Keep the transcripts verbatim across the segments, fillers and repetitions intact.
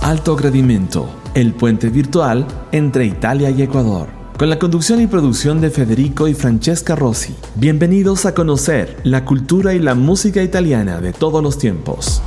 Alto Gradimento, el puente virtual entre Italia y Ecuador. Con la conducción y producción de Federico y Francesca Rossi. Bienvenidos a conocer la cultura y la música italiana de todos los tiempos.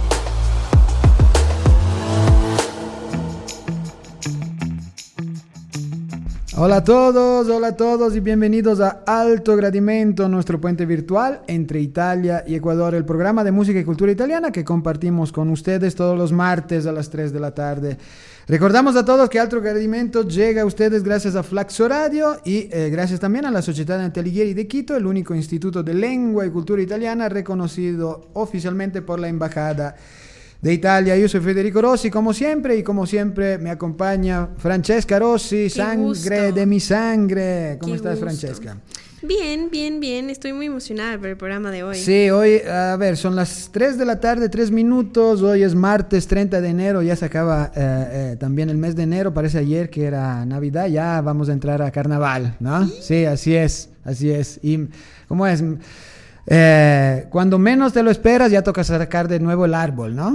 Hola a todos, hola a todos y bienvenidos a Alto Gradimento, nuestro puente virtual entre Italia y Ecuador, el programa de música y cultura italiana que compartimos con ustedes todos los martes a las tres de la tarde. Recordamos a todos que Alto Gradimento llega a ustedes gracias a Flaxo Radio y eh, gracias también a la Società Alighieri de Quito, el único instituto de lengua y cultura italiana reconocido oficialmente por la Embajada de Italia. Yo soy Federico Rossi, como siempre, y como siempre me acompaña Francesca Rossi, Qué sangre gusto. de mi sangre. ¿Cómo Qué estás, gusto. Francesca? Bien, bien, bien. Estoy muy emocionada por el programa de hoy. Sí, hoy, a ver, son las tres de la tarde, tres minutos. Hoy es martes treinta de enero, ya se acaba eh, eh, también el mes de enero. Parece ayer que era Navidad, ya vamos a entrar a Carnaval, ¿no? ¿Sí? Sí, así es, así es. Y, ¿cómo es? Eh, cuando menos te lo esperas, ya toca sacar de nuevo el árbol, ¿no?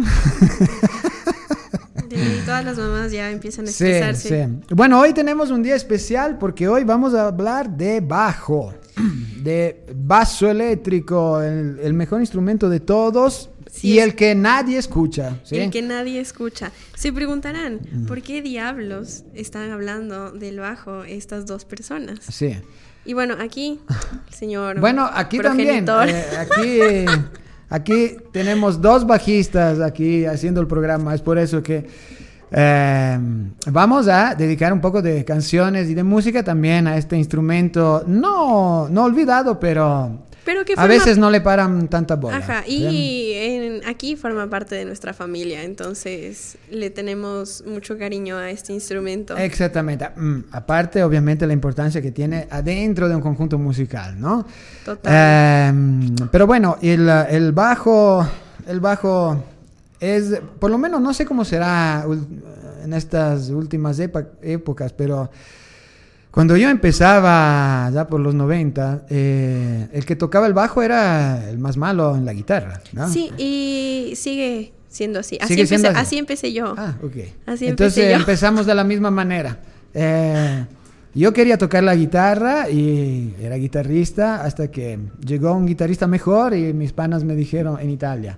De todas las mamás ya empiezan a Sí, estresarse. sí. Bueno, hoy tenemos un día especial porque hoy vamos a hablar de bajo, de basso eléctrico, el, el mejor instrumento de todos. Sí, y es- el que nadie escucha, ¿sí? El que nadie escucha. Se preguntarán, ¿por qué diablos están hablando del bajo estas dos personas? Sí. Y bueno, aquí, el señor Bueno, aquí también. progenitor. eh, aquí, aquí tenemos dos bajistas aquí haciendo el programa. Es por eso que eh, vamos a dedicar un poco de canciones y de música también a este instrumento. No, no olvidado, pero Pero que a forma- veces no le paran tanta bola. Ajá, ¿sí? y en- aquí forma parte de nuestra familia, entonces le tenemos mucho cariño a este instrumento. Exactamente. Mm, aparte, obviamente, la importancia que tiene adentro de un conjunto musical, ¿no? Total. Eh, pero bueno, el, el bajo, el bajo es, por lo menos no sé cómo será ul- en estas últimas epa- épocas, pero cuando yo empezaba, ya por los noventa, eh, el que tocaba el bajo era el más malo en la guitarra, ¿no? Sí, y sigue siendo así. Así, Sigue empecé, siendo así. así empecé yo. Ah, ok. Así Entonces empecé yo. empezamos de la misma manera. Eh, yo quería tocar la guitarra y era guitarrista hasta que llegó un guitarrista mejor y mis panas me dijeron en Italia,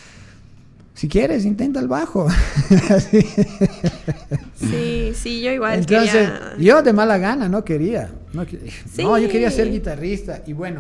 si quieres, intenta el bajo. Así. Sí, sí, yo igual Entonces, quería... yo de mala gana no quería. No, que- Sí. no, yo quería ser guitarrista. Y bueno,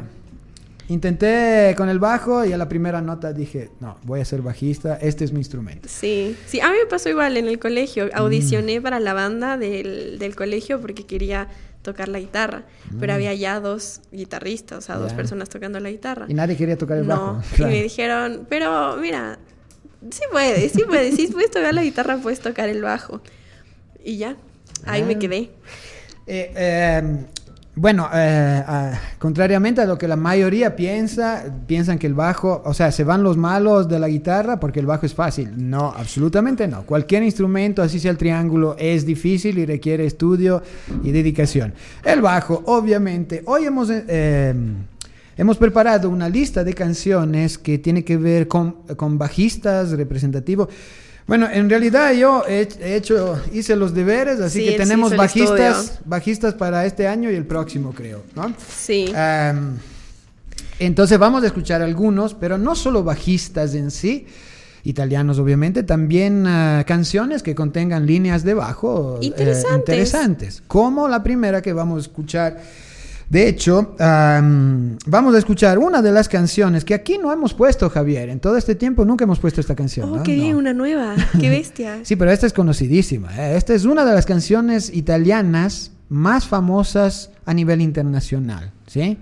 intenté con el bajo y a la primera nota dije, no, voy a ser bajista, este es mi instrumento. Sí, sí, a mí me pasó igual en el colegio. Mm. Audicioné para la banda del, del colegio porque quería tocar la guitarra, pero había ya dos guitarristas, o sea, dos Mm. Ya. personas tocando la guitarra. Y nadie quería tocar el No, bajo. y Claro. me dijeron, pero mira, sí puedes, sí puedes, si puedes tocar la guitarra, puedes tocar el bajo. Y ya, ahí Ah. me quedé. Eh, eh, bueno, eh, ah, contrariamente a lo que la mayoría piensa, piensan que el bajo, o sea, se van los malos de la guitarra porque el bajo es fácil. No, absolutamente no. Cualquier instrumento, así sea el triángulo, es difícil y requiere estudio y dedicación. El bajo, obviamente, hoy hemos... eh, Hemos preparado una lista de canciones que tiene que ver con, con bajistas representativos. Bueno, en realidad yo he, he hecho, hice los deberes, así Sí, que él tenemos hizo el bajistas, estudio. bajistas para este año y el próximo, creo, ¿no? Sí. Um, entonces vamos a escuchar algunos, pero no solo bajistas en sí, italianos obviamente, también uh, canciones que contengan líneas de bajo eh, Interesantes. interesantes, como la primera que vamos a escuchar. De hecho, um, vamos a escuchar una de las canciones que aquí no hemos puesto, Javier. En todo este tiempo nunca hemos puesto esta canción. Oh, ¿no? qué bien, No. una nueva, qué bestia. Sí, pero esta es conocidísima. ¿eh? Esta es una de las canciones italianas más famosas a nivel internacional, ¿sí?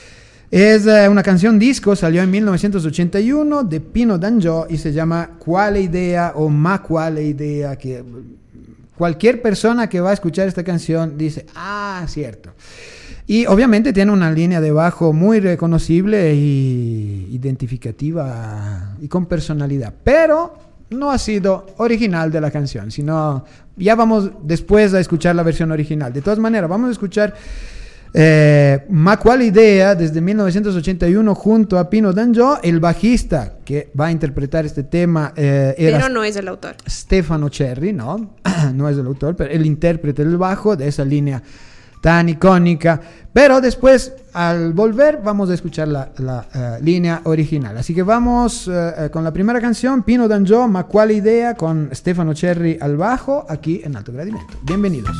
Es eh, una canción disco, salió en mil novecientos ochenta y uno de Pino D'Angio y se llama Quale idea o Ma quale idea, que cualquier persona que va a escuchar esta canción dice, ah, cierto. Y obviamente tiene una línea de bajo muy reconocible y identificativa y con personalidad, pero no ha sido original de la canción, sino ya vamos después a escuchar la versión original. De todas maneras, vamos a escuchar Eh, Ma quale idea, desde mil novecientos ochenta y uno junto a Pino D'Angio, el bajista que va a interpretar este tema eh, era Pero no es el autor. Stefano Cerri, ¿no? No es el autor, pero el intérprete del bajo de esa línea tan icónica. Pero después, al volver, vamos a escuchar la, la uh, línea original. Así que vamos uh, con la primera canción, Pino D'Angio, Ma quale idea, con Stefano Cerri al bajo, aquí en Alto Gradimento. Bienvenidos.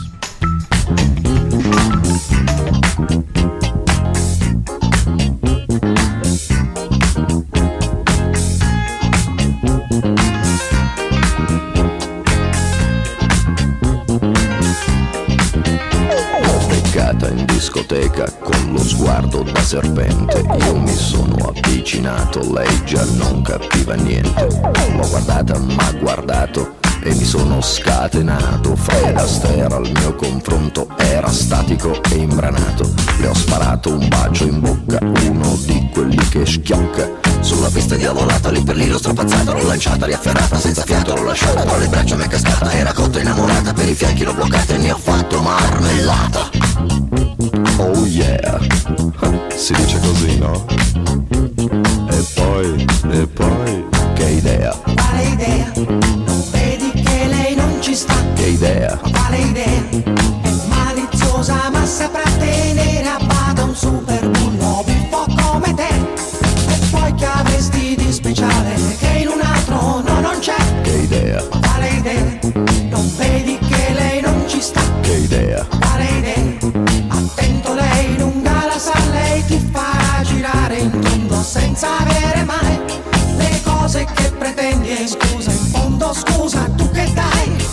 In discoteca con lo sguardo da serpente, io mi sono avvicinato, lei già non capiva niente. L'ho guardata, m'ha guardato e mi sono scatenato. Fred Astaire al mio confronto era statico e imbranato. Le ho sparato un bacio in bocca, uno di quelli che schiocca. Sulla pista diavolata, lì per lì l'ho strapazzata, l'ho lanciata, riafferrata, senza fiato l'ho lasciata, tra le braccia mi è cascata, era cotta innamorata, per i fianchi l'ho bloccata e ne ho fatto marmellata. Oh yeah, si dice così, no? E poi, e poi, che idea? Quale idea? Non vedi che lei non ci sta? Che idea? Quale idea? È maliziosa ma saprà tenere a bada un super bullo buffo come te. E poi che avresti di speciale che in un altro no non c'è? Che idea? Quale idea? Non vedi che lei non ci sta? Che idea? Quale idea? Attento, lei lunga la sa, lei ti farà girare in tondo senza avere mai le cose che pretendi. E scusa, in fondo scusa, tu che dai?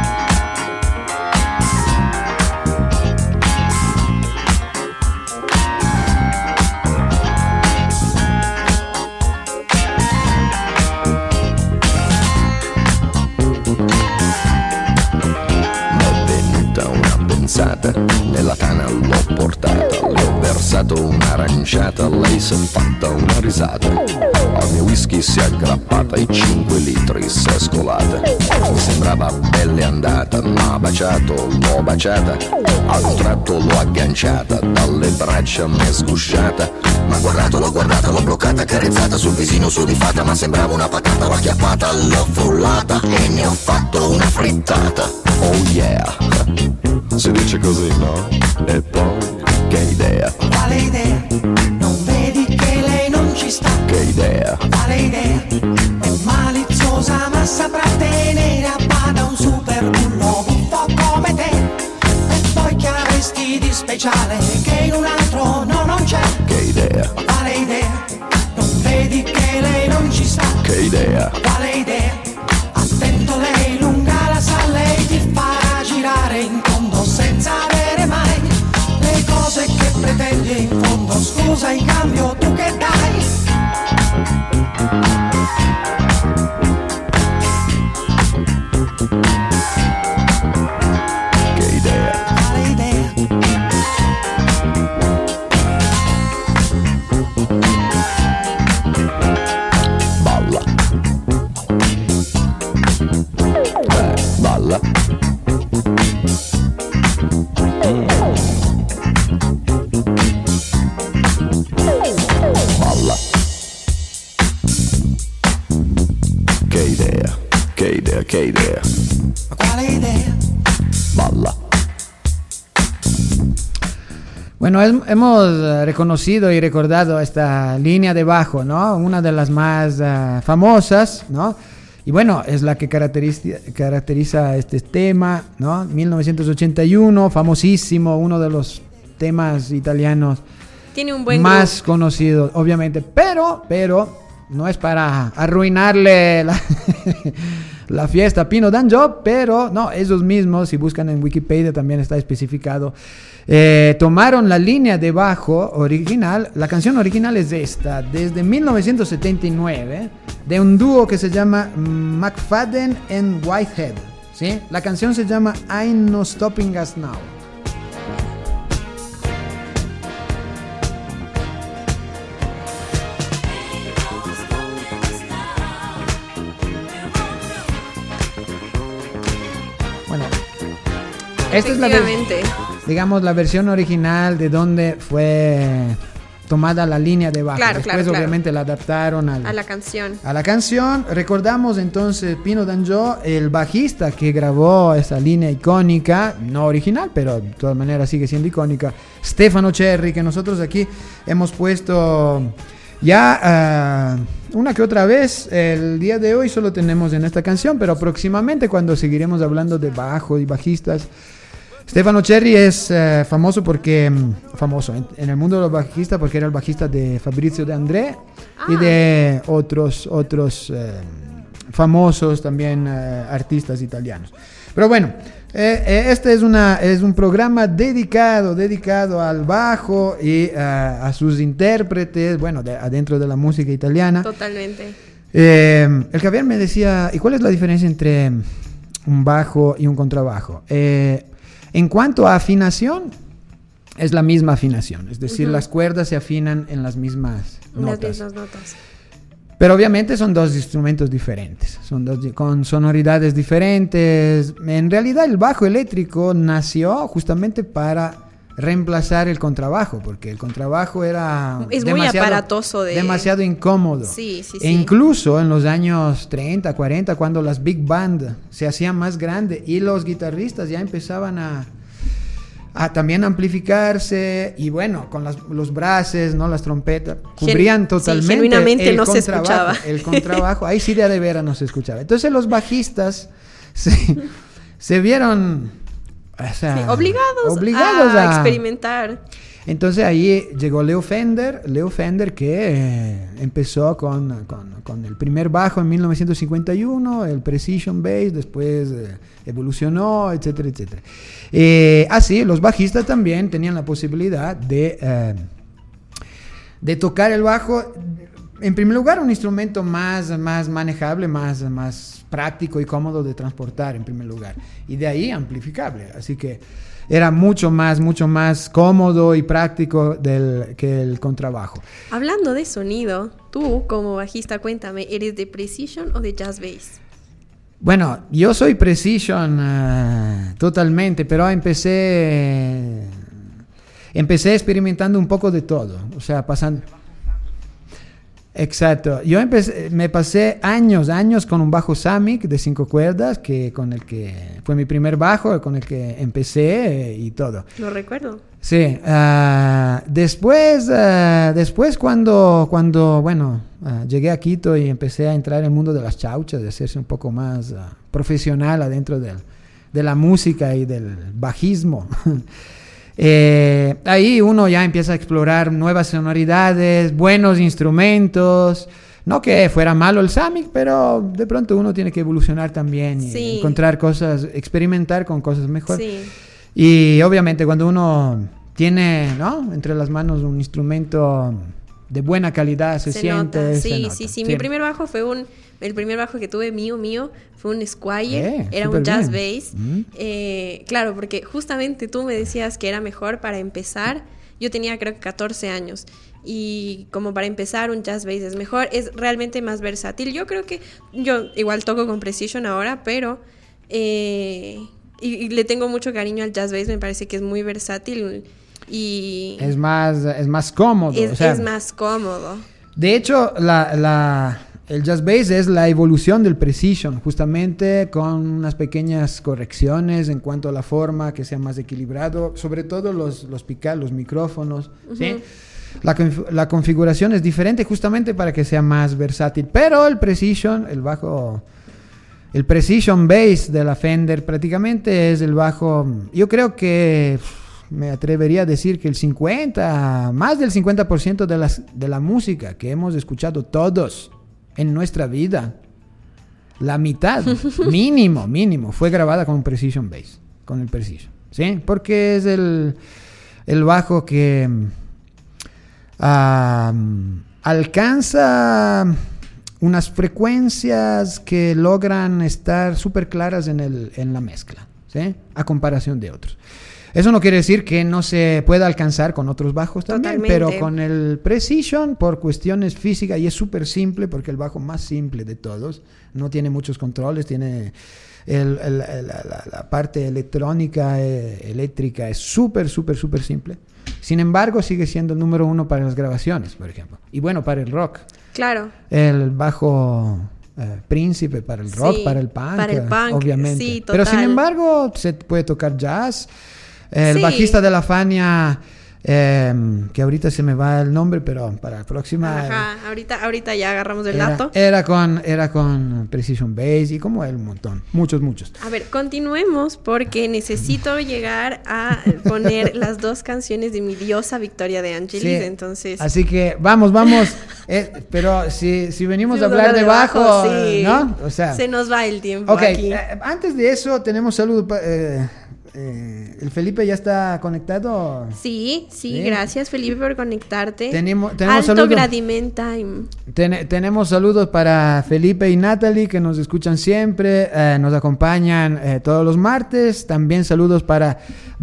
Nella tana l'ho portata, le ho versato un'aranciata, lei si è fatta una risata. Al mio whisky si è aggrappata e cinque litri si è scolata. Mi sembrava pelle andata, m'ha baciato, l'ho baciata. A un tratto l'ho agganciata, dalle braccia m'è sgusciata. M'ha guardato, l'ho guardata, l'ho bloccata, carezzata sul visino sudifata. Ma sembrava una patata, l'ho acchiappata, l'ho frullata e ne ho fatto una frittata. Oh yeah, si dice così, no? E poi, che idea? Quale idea? Non vedi che lei non ci sta? Che idea? Quale idea? È maliziosa ma saprà tenere a bada un super bullo buffo come te. E poi che avresti di speciale che in un altro no non c'è? Che idea? Quale idea? Non vedi che lei non ci sta? Che idea? Quale idea? Attento, lei lunga la sa, lei ti farà girare in tondo senza avere mai le cose che pretendi. In fondo scusa, in cambio tu che dai? Che idea? Quale idea? Balla. Eh, balla. Mm. Balla. Che idea, che idea, che idea. Quale idea? Balla. Bueno, es- hemos reconocido y recordado esta línea de bajo, ¿no? Una de las más uh, famosas, ¿no? Y bueno, es la que caracteriza, caracteriza este tema, ¿no? mil novecientos ochenta y uno, famosísimo, uno de los temas italianos Tiene un buen más groove. conocidos, obviamente. Pero, pero, no es para arruinarle la, la fiesta a Pino D'Angio, pero no, esos mismos, si buscan en Wikipedia también está especificado. Eh, tomaron la línea de bajo original. La canción original es esta, desde mil novecientos setenta y nueve, de un dúo que se llama McFadden and Whitehead, ¿sí? La canción se llama I'm No Stopping Us Now. Bueno, esta es la, ver- Efectivamente. digamos, la versión original de donde fue tomada la línea de bajo. Claro, Después, claro, claro. obviamente, la adaptaron al, A la canción. a la canción. Recordamos entonces Pino Danjó, el bajista que grabó esa línea icónica, no original, pero de todas maneras sigue siendo icónica. Stefano Cerri, que nosotros aquí hemos puesto ya uh, una que otra vez. El día de hoy solo tenemos en esta canción, pero próximamente, cuando seguiremos hablando de bajo y bajistas. Stefano Cerri es uh, famoso porque famoso en, en el mundo de los bajistas porque era el bajista de Fabrizio De André ah. y de otros otros uh, famosos también uh, artistas italianos. Pero bueno, eh, eh, este es una es un programa dedicado dedicado al bajo y uh, a sus intérpretes, bueno, de, adentro de la música italiana. Totalmente. Eh, el Javier me decía, ¿y cuál es la diferencia entre un bajo y un contrabajo? Eh, En cuanto a afinación, es la misma afinación. Es decir, uh-huh. las cuerdas se afinan en las mismas notas. Las mismas notas. Pero obviamente son dos instrumentos diferentes. Son dos con sonoridades diferentes. En realidad el bajo eléctrico nació justamente para reemplazar el contrabajo, porque el contrabajo era es muy aparatoso de... demasiado incómodo. Sí, sí, e sí. incluso en los años treinta, cuarenta, cuando las big band se hacían más grandes y los guitarristas ya empezaban a, a también amplificarse, y bueno, con las, los brasses, ¿no? Las trompetas, cubrían Gen- totalmente sí, genuinamente el no se contrabajo, escuchaba. el contrabajo, ahí sí de, de veras no se escuchaba. Entonces los bajistas se, se vieron... O sea, sí, obligados, obligados a, a experimentar. Entonces ahí llegó Leo Fender, Leo Fender que eh, empezó con, con, con el primer bajo en mil novecientos cincuenta y uno, el Precision Bass, después eh, evolucionó, etcétera, etcétera. Eh, así, los bajistas también tenían la posibilidad de, eh, de tocar el bajo. En primer lugar, un instrumento más, más manejable, más, más práctico y cómodo de transportar, en primer lugar. Y de ahí amplificable. Así que era mucho más, mucho más cómodo y práctico del, que el contrabajo. Hablando de sonido, tú como bajista, cuéntame, ¿eres de Precision o de Jazz Bass? Bueno, yo soy Precision uh, totalmente, pero empecé, empecé experimentando un poco de todo. O sea, pasando... Exacto. Yo empecé, me pasé años, años con un bajo Samick de cinco cuerdas, que con el que fue mi primer bajo, con el que empecé eh, y todo. Lo recuerdo. Sí. Uh, después, uh, después cuando, cuando, bueno, uh, llegué a Quito y empecé a entrar en el mundo de las chauchas, de hacerse un poco más uh, profesional adentro del, de la música y del bajismo. Eh, ahí uno ya empieza a explorar nuevas sonoridades, buenos instrumentos. No que fuera malo el Samick, pero de pronto uno tiene que evolucionar también y sí. encontrar cosas, experimentar con cosas mejores. Sí. Y obviamente cuando uno tiene, ¿no?, entre las manos un instrumento de buena calidad, se, se siente. Nota. Se sí, nota. sí, sí. Mi primer bajo fue un, el primer bajo que tuve mío, mío, fue un Squire, Eh, era un Jazz bien. Bass. Mm. Eh, claro, porque justamente tú me decías que era mejor para empezar. Yo tenía creo que catorce años. Y como para empezar un Jazz Bass es mejor, es realmente más versátil. Yo creo que yo igual toco con Precision ahora, pero eh, y, y le tengo mucho cariño al Jazz Bass, me parece que es muy versátil y Es más, es más cómodo. es, o sea, es más cómodo. De hecho, la, la, el Jazz Bass es la evolución del Precision, justamente con unas pequeñas correcciones en cuanto a la forma, que sea más equilibrado, sobre todo los, los picar, los micrófonos, uh-huh. ¿sí? La, la configuración es diferente justamente para que sea más versátil, pero el Precision, el bajo, el Precision Bass de la Fender prácticamente es el bajo, yo creo que me atrevería a decir que el cincuenta, más del cincuenta por ciento de, las, de la música que hemos escuchado todos en nuestra vida, la mitad, mínimo, mínimo, fue grabada con un Precision Bass, con el Precision, ¿sí? Porque es el, el bajo que uh, alcanza unas frecuencias que logran estar súper claras en, el, en la mezcla, ¿sí? A comparación de otros. Eso no quiere decir que no se pueda alcanzar con otros bajos también, Totalmente. pero con el Precision, por cuestiones físicas, y es súper simple, porque el bajo más simple de todos, no tiene muchos controles, tiene el, el, el, la, la parte electrónica, eh, eléctrica, es súper, súper, súper simple. Sin embargo, sigue siendo el número uno para las grabaciones, por ejemplo. Y bueno, para el rock. Claro. El bajo eh, príncipe para el rock, Sí, para el punk, para el punk, obviamente. sí, Pero sin total. embargo, se puede tocar jazz. El Sí. bajista de la Fania, eh, que ahorita se me va el nombre, pero para la próxima... Ajá, ahorita, ahorita ya agarramos el era, dato. era con era con Precision Bass y como él un montón, muchos, muchos. A ver, continuemos porque necesito llegar a poner las dos canciones de mi diosa Victoria de Angelis, Sí. entonces... Así que vamos, vamos. eh, pero si, si venimos a Vamos hablar de bajo, sí. ¿no? O sea, Se nos va el tiempo ok, aquí. eh, antes de eso tenemos saludos. pa- Eh, eh, ¿El Felipe ya está conectado? Sí, sí, Sí. gracias Felipe por conectarte. Tenemos- tenemos Alto saludos. Gradiment Time. Ten- tenemos saludos para Felipe y Natalie, que nos escuchan siempre, eh, nos acompañan eh, todos los martes. También saludos para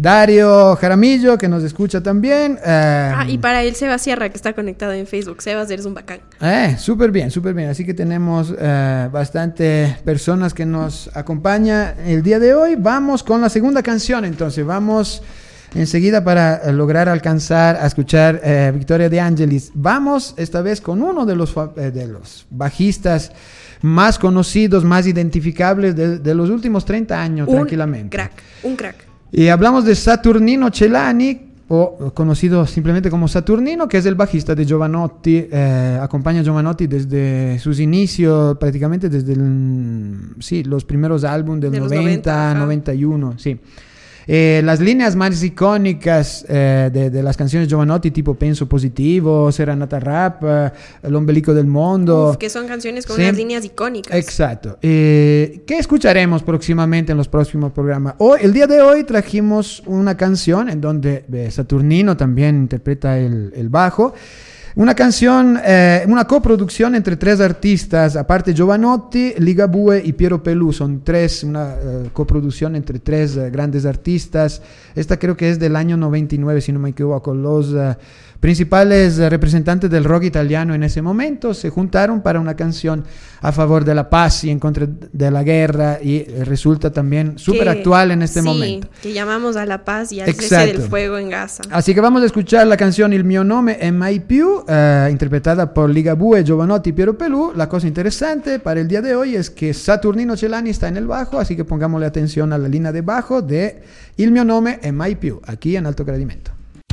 Dario Jaramillo, que nos escucha también. eh, Ah, y para el Sebas Sierra, que está conectado en Facebook. Sebas, eres un bacán. Eh, súper bien, súper bien. Así que tenemos eh, bastante personas que nos acompañan el día de hoy. Vamos con la segunda canción. Entonces, vamos enseguida para eh, lograr alcanzar a escuchar eh, Victoria de Angelis. Vamos esta vez con uno de los, fa- eh, de los bajistas más conocidos, más identificables de, de los últimos treinta años, Un tranquilamente. crack, un crack. Y hablamos de Saturnino Celani, o conocido simplemente como Saturnino, que es el bajista de Giovanotti. Eh, acompaña a Giovanotti desde sus inicios, prácticamente desde el, sí, los primeros álbumes del De los noventa, noventa, ajá. noventa y uno, sí. Eh, las líneas más icónicas eh, de, de las canciones de Giovanotti, tipo Penso Positivo, Serenata Rap, eh, El Ombelico del Mundo. Uf, que son canciones con Sí. unas líneas icónicas. Exacto. Eh, ¿Qué escucharemos próximamente en los próximos programas? Hoy, el día de hoy trajimos una canción en donde eh, Saturnino también interpreta el, el bajo. Una canción, eh, una coproducción entre tres artistas, aparte Giovanotti, Ligabue y Piero Pelù. Son tres, una eh, coproducción entre tres eh, grandes artistas. Esta creo que es del año noventa y nueve, si no me equivoco. Los eh, principales eh, representantes del rock italiano en ese momento se juntaron para una canción a favor de la paz y en contra de la guerra, y eh, resulta también súper Que- actual en este sí, momento. que llamamos a la paz y al cese Exacto. del fuego en Gaza. Así que vamos a escuchar la canción Il mio nome è mai più, eh, interpretada por Ligabue, Giovanotti y Piero Pelù. La cosa interesante para el día de hoy es que Saturnino Celani está en el bajo, así que pongámosle atención a la línea de bajo de Il mio nome è mai più, aquí en Alto Gradimento.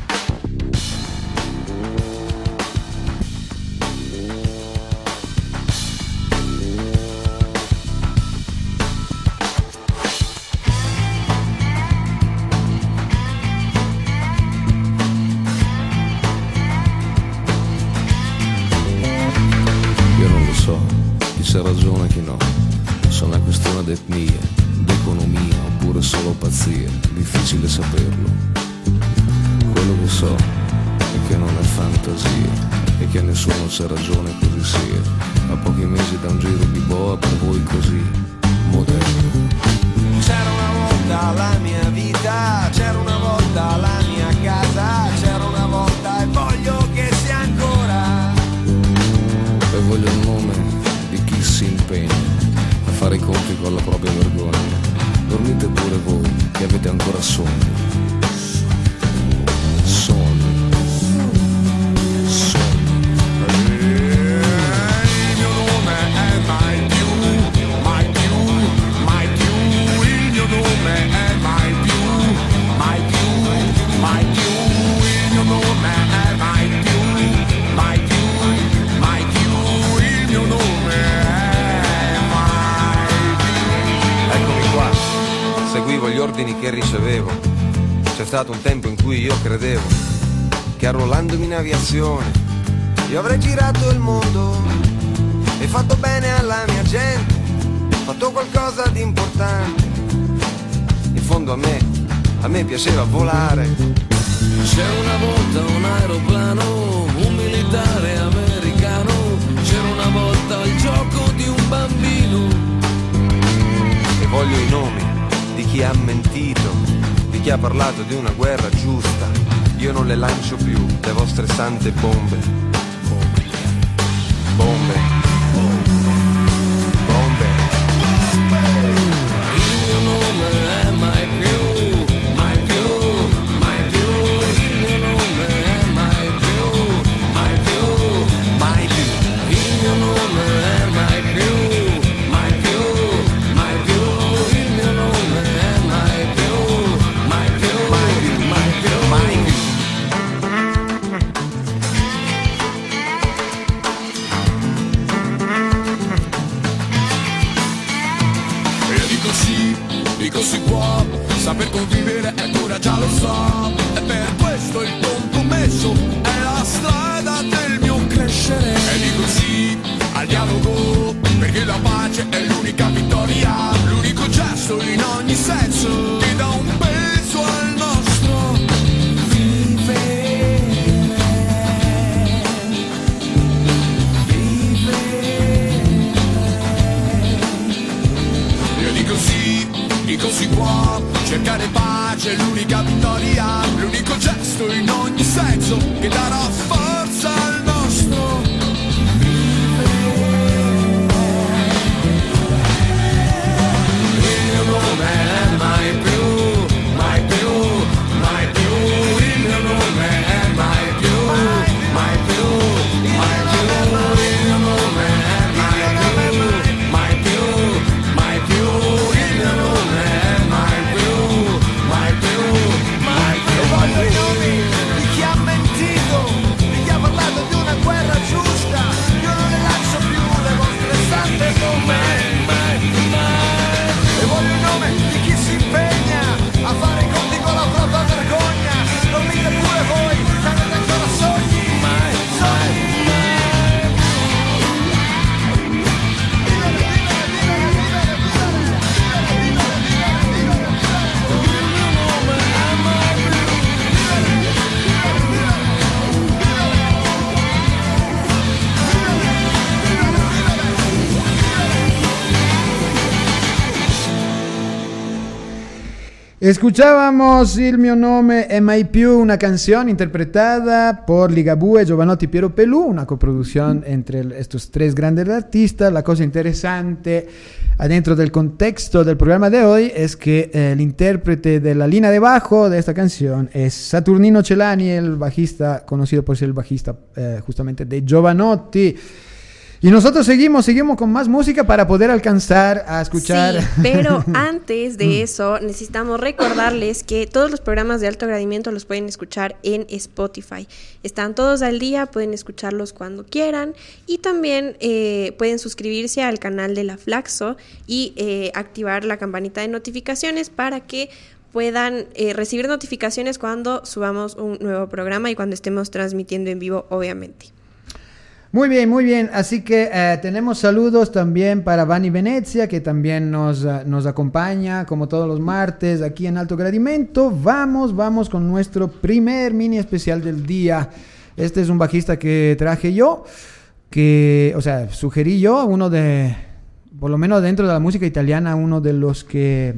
Io non lo so, chi c'ha ragione e chi no. Sono una questione d'etnia, d'economia oppure solo pazzia. Difficile saperlo. Quello che so è che non è fantasia e che nessuno c'ha ragione così sia. A pochi mesi da un giro di boa per voi così moderno. C'era una volta la mia vita, c'era una volta la mia casa, c'era una volta e voglio che sia ancora. E voglio il nome di chi si impegna a fare i conti con la propria vergogna. Dormite pure voi che avete ancora sonno. Sonno. Sonno. Il mio nome è mai più, mai più, mai più. Il mio nome è mai più, mai più, mai più. Il mio nome è mai più, mai più, mai più. Il mio nome è mai più. Eccomi qua, seguivo gli ordini che ricevevo. C'è stato un tempo in cui io credevo che arruolandomi in aviazione io avrei girato il mondo e fatto bene alla mia gente, fatto qualcosa di importante. In fondo a me, a me piaceva volare. C'era una volta un aeroplano, un militare americano, c'era una volta il gioco di un bambino. E voglio i nomi di chi ha mentito di chi ha parlato di una guerra giusta. Io non le lancio più le vostre sante bombe. Bombe. Bombe. Bombe. Il mio nome è mai più, mai più, mai più. Il mio nome è mai più, mai più, mai più. Il mio nome è mai più, mai più, mai più. Il mio nome è mai più, mai più, mai più, mai più, mai più. Io dico sì, dico si può, saper convivere è cura, già lo so. E per questo il compromesso è la strada del mio crescere. E dico sì al dialogo, perché la pace è l'unica vittoria, l'unico gesto in ogni senso che dà un peso al nostro vivere. Io dico sì, dico si può, cercare pace è l'unica vittoria, l'unico gesto in ogni senso che darà forza al nostro vivere. Il mio nome è mai più, mai più, mai più. Il mio nome è mai più, mai più, mai più. Il mio nome è mai più, mai più, mai più. Il mio nome è mai più, mai più, mai più. E voglio i nomi di chi ha mentito, di chi ha parlato di una guerra giusta. Io non le lascio più le vostre sante bombe. E voglio il nome di chi si impegna a fare i conti con la propria vergogna. Dormite pure voi, se avete ancora sogni, sogni. Escuchábamos Il mio nome è mai più, una canción interpretada por Ligabue, Giovanotti y Piero Pelù, una coproducción entre estos tres grandes artistas. La cosa interesante adentro del contexto del programa de hoy es que eh, el intérprete de la línea de bajo de esta canción es Saturnino Celani, el bajista conocido por ser el bajista eh, justamente de Giovanotti. Y nosotros seguimos, seguimos con más música para poder alcanzar a escuchar. Sí, pero antes de eso necesitamos recordarles que todos los programas de alto gradimiento los pueden escuchar en Spotify. Están todos al día, pueden escucharlos cuando quieran y también eh, pueden suscribirse al canal de la Flaxo y eh, activar la campanita de notificaciones para que puedan eh, recibir notificaciones cuando subamos un nuevo programa y cuando estemos transmitiendo en vivo, obviamente. Muy bien, muy bien. Así que eh, tenemos saludos también para Vani Venezia, que también nos, uh, nos acompaña como todos los martes aquí en Alto Gradimento. Vamos, vamos con nuestro primer mini especial del día. Este es un bajista que traje yo, que, o sea, sugerí yo, uno de, por lo menos dentro de la música italiana, uno de los que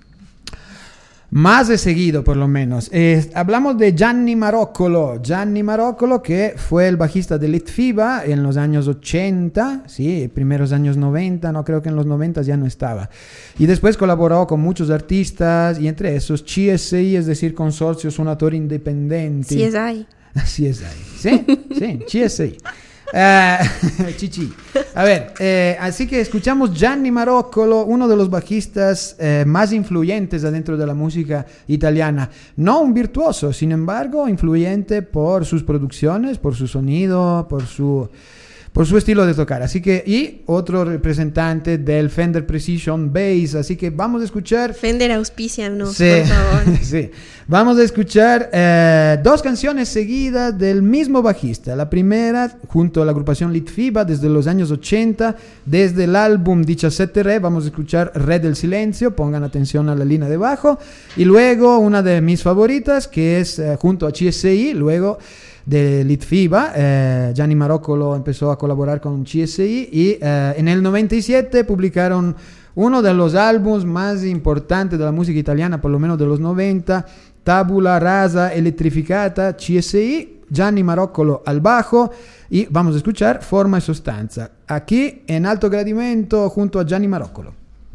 más he seguido, por lo menos. Eh, hablamos de Gianni Maroccolo. Gianni Maroccolo, que fue el bajista de Litfiba en los años ochenta, sí, primeros años noventa, no creo que en los noventa ya no estaba. Y después colaboró con muchos artistas, y entre esos C S I, es decir, Consorcio Suonatori Indipendenti. C S I. C S I, sí, sí, C S I. Uh, chichi. A ver, eh, así que escuchamos Gianni Maroccolo, uno de los bajistas eh, más influyentes adentro de la música italiana. No un virtuoso, sin embargo, influyente por sus producciones, por su sonido, por su, por su estilo de tocar. Así que, y otro representante del Fender Precision Bass. Así que vamos a escuchar. Fender auspícianos, sí, por favor. Sí. Vamos a escuchar eh, dos canciones seguidas del mismo bajista. La primera, junto a la agrupación Litfiba, desde los años ochenta, desde el álbum diecisiete Re, vamos a escuchar Re del Silencio, pongan atención a la línea de bajo. Y luego, una de mis favoritas, que es eh, junto a C S I, luego de Litfiba. eh, Gianni Maroccolo empezó a colaborar con C S I y eh, en el noventa y siete publicaron uno de los álbumes más importantes de la música italiana, por lo menos de los noventa, Tabula Rasa Elettrificata, C S I, Gianni Maroccolo al bajo, y vamos a escuchar Forma y Sostanza, aquí en alto gradimento junto a Gianni Maroccolo.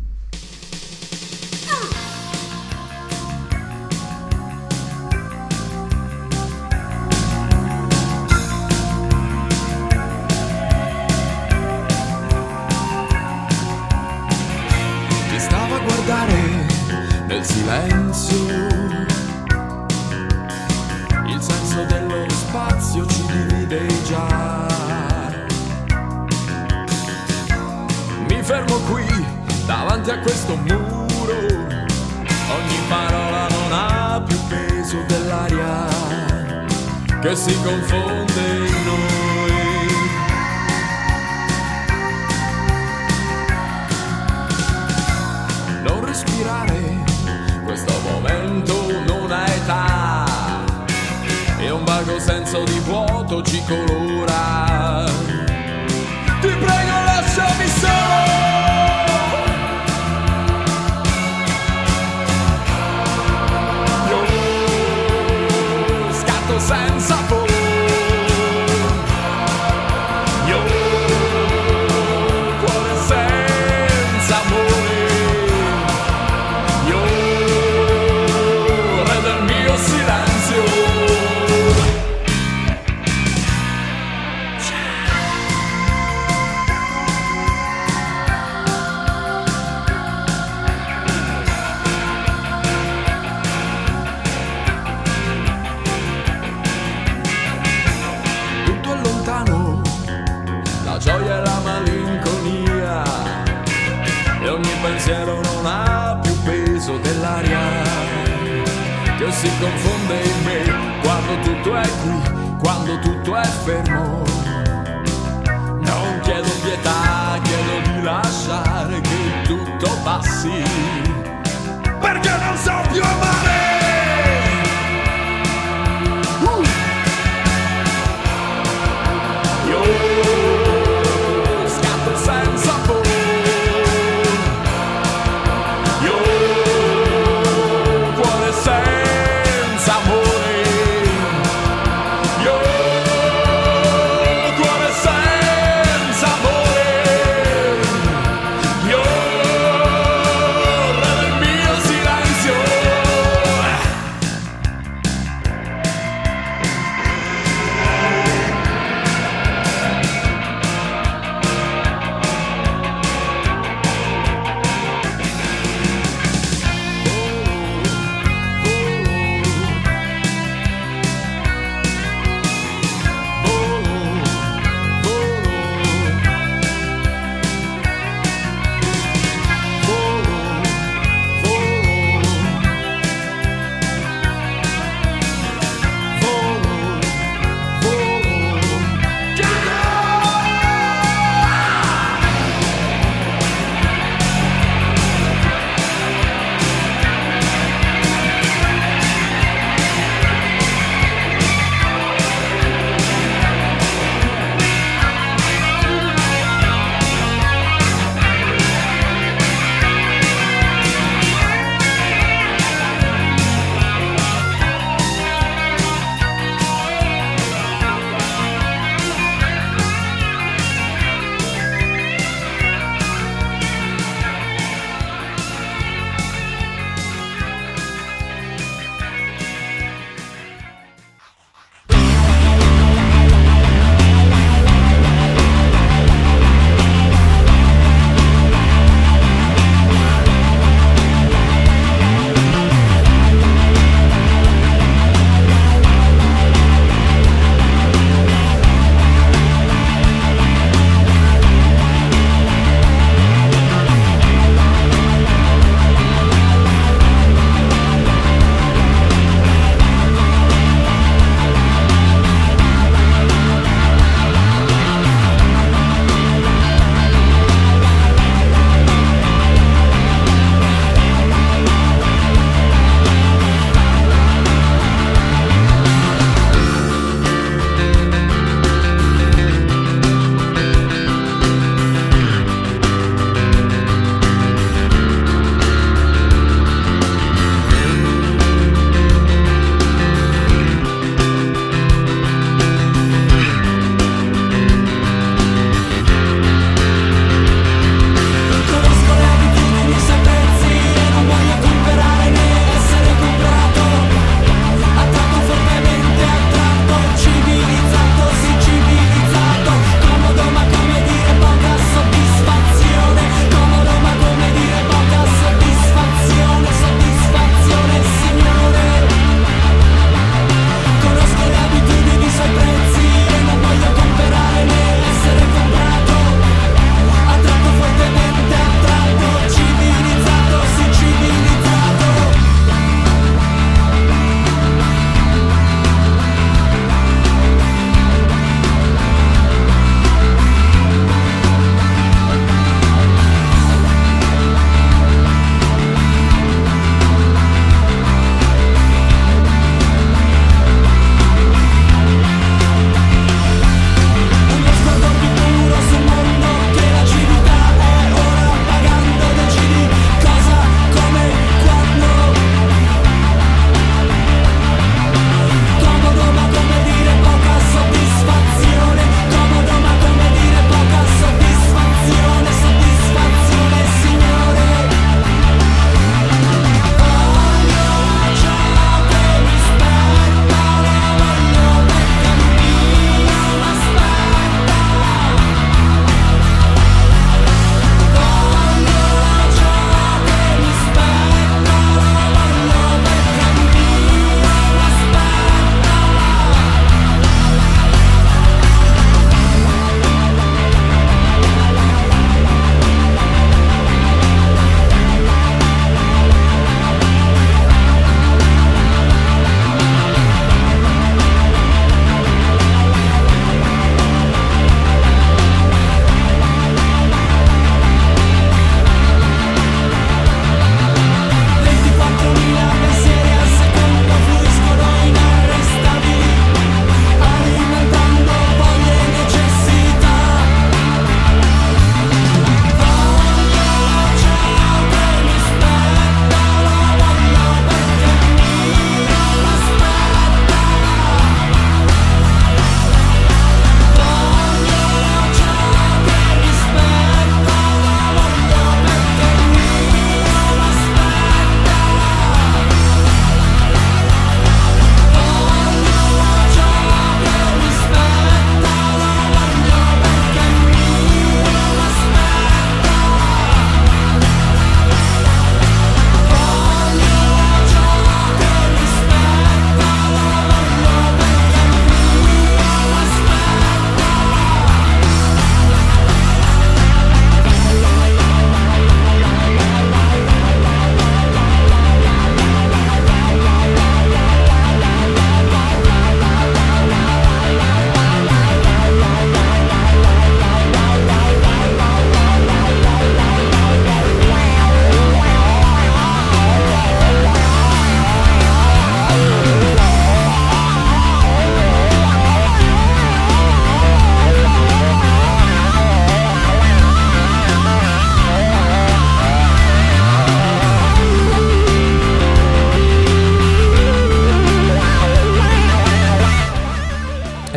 Ti stavo a guardare nel silenzio, il senso dello spazio ci divide già. Mi fermo qui davanti a questo muro, ogni parola non ha più peso dell'aria che si confonde in noi. Non respirare, questo momento non ha età, e un vago senso di vuoto ci colora. Ti prego, lasciami solo. Io scatto senza paura. Io cuore senza amore. Io re del mio silenzio. Tutto è lontano, la gioia e la malinconia, e ogni pensiero non ha più peso dell'aria che si confonde in me. Quando tutto è qui, quando tutto è fermo, non chiedo pietà, chiedo di lasciare che tutto passi, perché non so più amare. Uh! Io scatto senza paura. Io cuore senza amore. Io cuore senza amore. Io re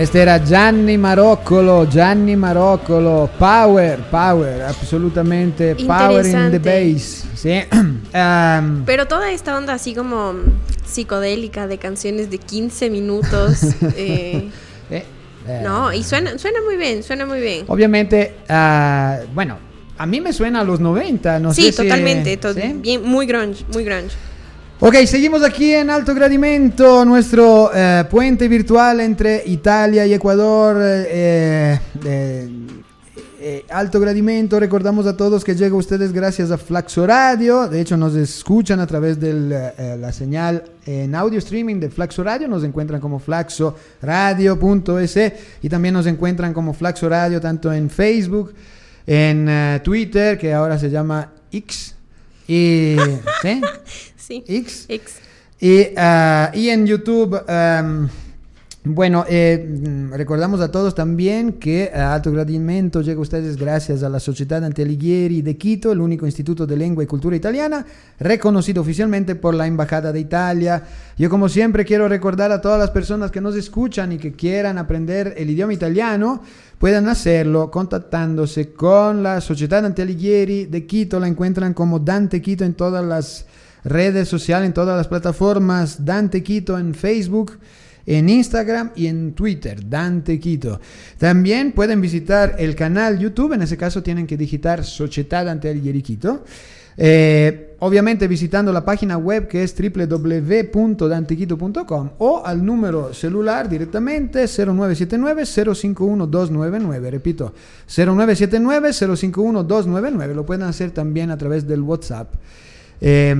Este era Gianni Maroccolo, Gianni Maroccolo, power, power, absolutamente power in the bass, ¿sí? um, Pero toda esta onda así como psicodélica de canciones de quince minutos, eh, eh, eh, no, y suena, suena muy bien, suena muy bien. Obviamente, uh, bueno, a mí me suena a los noventa, no sí, sé totalmente, si... to- ¿sí? bien, muy grunge, muy grunge. Ok, seguimos aquí en Alto Gradimento, nuestro eh, puente virtual entre Italia y Ecuador. Eh, eh, eh, Alto Gradimento, recordamos a todos que llega a ustedes gracias a Flaxo Radio. De hecho, nos escuchan a través de eh, la señal en audio streaming de Flaxo Radio. Nos encuentran como flaxo radio punto es y también nos encuentran como Flaxo Radio tanto en Facebook, en uh, Twitter, que ahora se llama X, y... ¿sí? Sí. X. X. Y, uh, y en YouTube, um, bueno, eh, recordamos a todos también que uh, Alto Gradimento llega a ustedes gracias a la Sociedad Dante Alighieri de Quito, el único instituto de lengua y cultura italiana, reconocido oficialmente por la Embajada de Italia. Yo, como siempre, quiero recordar a todas las personas que nos escuchan y que quieran aprender el idioma italiano, puedan hacerlo contactándose con la Sociedad Dante Alighieri de Quito. La encuentran como Dante Quito en todas las redes sociales, en todas las plataformas. Dante Quito en Facebook, en Instagram y en Twitter, Dante Quito. También pueden visitar el canal YouTube, en ese caso tienen que digitar Società Dante Alighieri Quito. Eh, obviamente visitando la página web que es w w w punto dantequito punto com o al número celular directamente cero nueve siete nueve cero cinco uno dos nueve nueve, repito, cero nueve siete nueve cero cinco uno dos nueve nueve. Lo pueden hacer también a través del WhatsApp. Eh,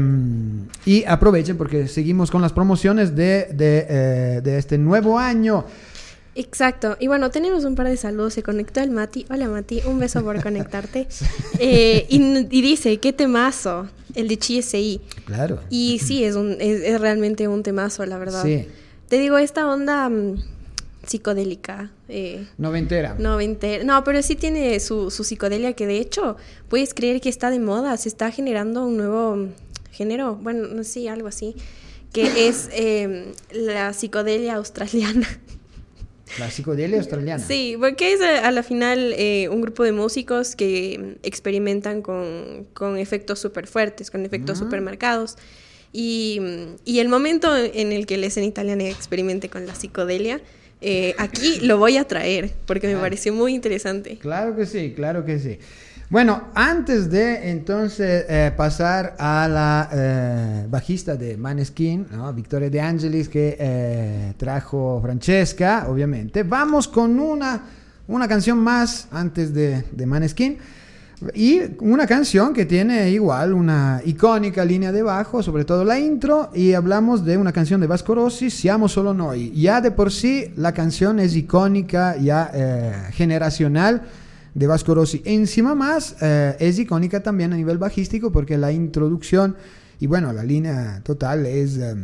y aprovechen porque seguimos con las promociones de, de, eh, de este nuevo año. Exacto. Y bueno, tenemos un par de saludos. Se conectó el Mati. Hola, Mati. Un beso por conectarte. eh, y, y dice, qué temazo, el de Chi S I. Claro. Y sí, es, un, es, es realmente un temazo, la verdad. Sí. Te digo, esta onda um, psicodélica. Eh, Noventera. noventera. No, pero sí tiene su, su psicodelia, que de hecho, puedes creer que está de moda. Se está generando un nuevo género. Bueno, no sé, algo así. Que es eh, la psicodelia australiana. La psicodelia australiana. Sí, porque es a, a la final eh, un grupo de músicos que experimentan con, con efectos súper fuertes, con efectos súper Uh-huh. marcados. Y, y el momento en el que la escena italiana experimente con la psicodelia, eh, aquí lo voy a traer, porque me pareció muy interesante. Claro que sí, claro que sí. Bueno, antes de entonces eh, pasar a la eh, bajista de Maneskin, ¿no? Victoria De Angelis, que eh, trajo Francesca, obviamente, vamos con una, una canción más antes de, de Maneskin. Y una canción que tiene igual una icónica línea de bajo, sobre todo la intro, y hablamos de una canción de Vasco Rossi, Siamo Solo Noi. Ya de por sí la canción es icónica, ya eh, generacional, de Vasco Rossi. Encima más eh, es icónica también a nivel bajístico porque la introducción y bueno, la línea total es eh,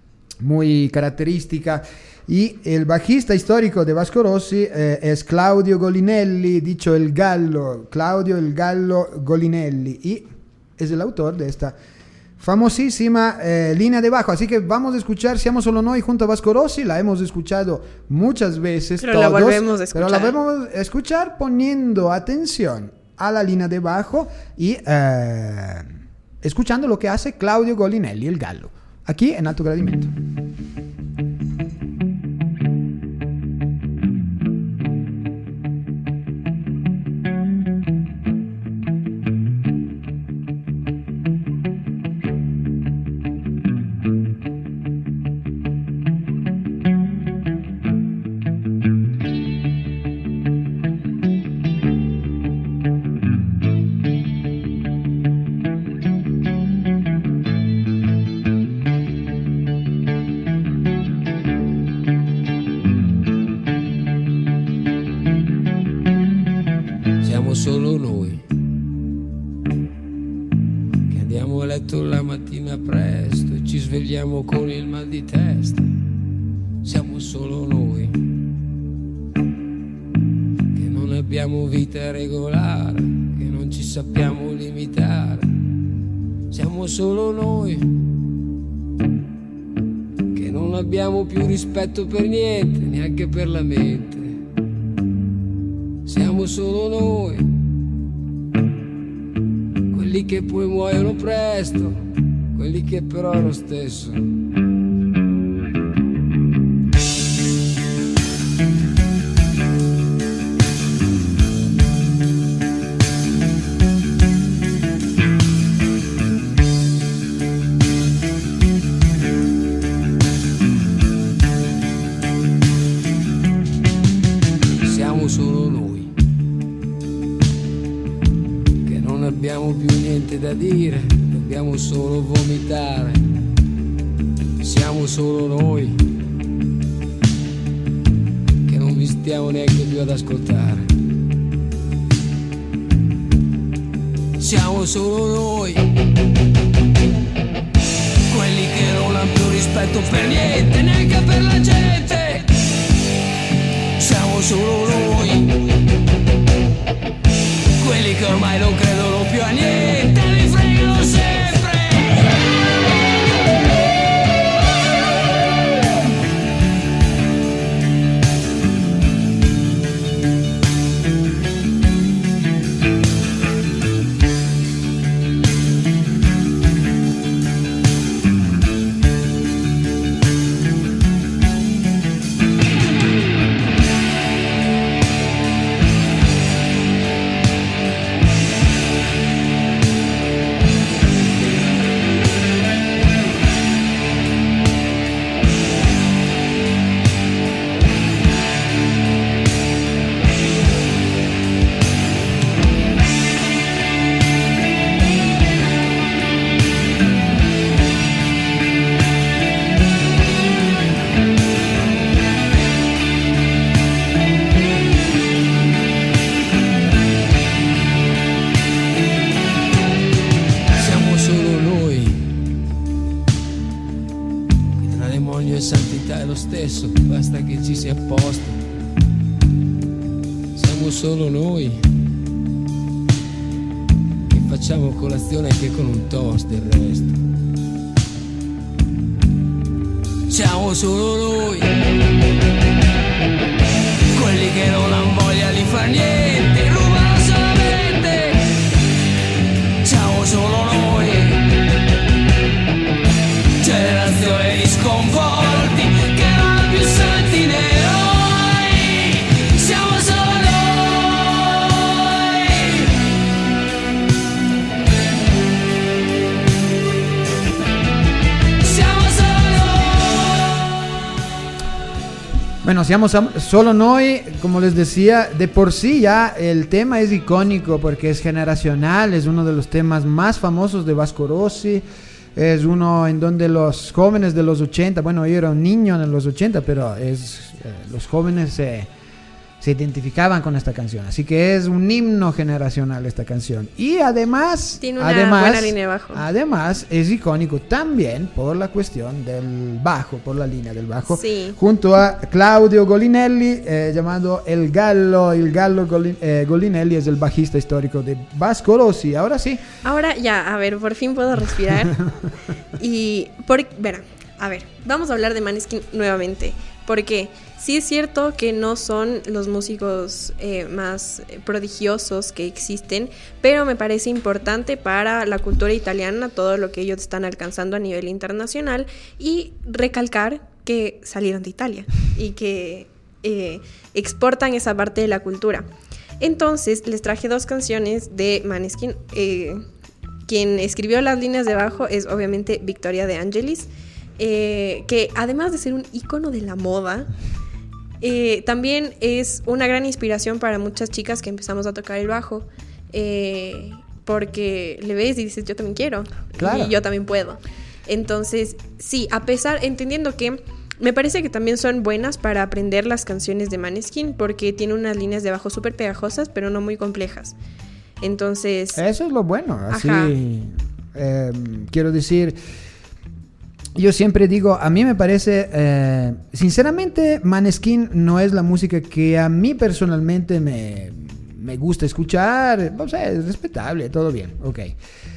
muy característica. Y el bajista histórico de Vasco Rossi eh, es Claudio Golinelli, dicho el Gallo, Claudio el Gallo Golinelli, y es el autor de esta famosísima eh, línea de bajo. Así que vamos a escuchar Siamo Solo Noi junto a Vasco Rossi. La hemos escuchado muchas veces, Pero todos, la volvemos a escuchar. pero la volvemos a escuchar poniendo atención a la línea de bajo y eh, escuchando lo que hace Claudio Golinelli, el Gallo, aquí en Alto Gradimento. Siamo solo noi che andiamo a letto la mattina presto e ci svegliamo con il mal di testa. Siamo solo noi che non abbiamo vita regolare, che non ci sappiamo limitare. Siamo solo noi che non abbiamo più rispetto per niente, neanche per la mente. Siamo solo noi, quelli che poi muoiono presto, quelli che però è lo stesso. abbiamo più niente da dire, dobbiamo solo vomitare. Siamo solo noi che non vi stiamo neanche più ad ascoltare. Siamo solo noi, quelli che non hanno più rispetto per niente, neanche per la gente. Siamo solo noi, quelli che ormai non credono più a niente, li fregano sempre. Basta che ci sia a posto. Siamo solo noi che facciamo colazione anche con un toast del resto. Siamo solo noi, quelli che non hanno voglia di far niente, rubano solamente. Siamo solo noi, generazione di sconvolti. Siamo solo noi. Siamo solo. Bueno, siamo solo noi, como les decía, de por sí ya el tema es icónico porque es generacional, es uno de los temas más famosos de Vasco Rossi. Es uno en donde los jóvenes de los ochenta, bueno, yo era un niño en los ochenta, pero es, eh, los jóvenes se, se identificaban con esta canción. Así que es un himno generacional esta canción. Y además... Tiene una además, buena línea de bajo. Además, es icónico también por la cuestión del bajo, por la línea del bajo. Sí. Junto a Claudio Golinelli, eh, llamado El Gallo. El Gallo Golin, eh, Golinelli es el bajista histórico de Vasco Rossi. Ahora sí. Ahora ya, a ver, por fin puedo respirar. Y, por, verá, a ver, vamos a hablar de Måneskin nuevamente. Porque sí es cierto que no son los músicos eh, más prodigiosos que existen, pero me parece importante para la cultura italiana todo lo que ellos están alcanzando a nivel internacional y recalcar que salieron de Italia y que eh, exportan esa parte de la cultura. Entonces les traje dos canciones de Måneskin. Eh, quien escribió las líneas de bajo es obviamente Victoria De Angelis. Eh, que además de ser un ícono de la moda, eh, también es una gran inspiración para muchas chicas que empezamos a tocar el bajo, eh, porque le ves y dices, yo también quiero, claro. Y yo también puedo. Entonces, sí, a pesar, entendiendo que me parece que también son buenas para aprender las canciones de Måneskin, porque tiene unas líneas de bajo súper pegajosas, pero no muy complejas. Entonces... Eso es lo bueno, así, eh, quiero decir... Yo siempre digo, a mí me parece, eh, sinceramente, Måneskin no es la música que a mí personalmente me, me gusta escuchar. O sea, es respetable, todo bien, ok.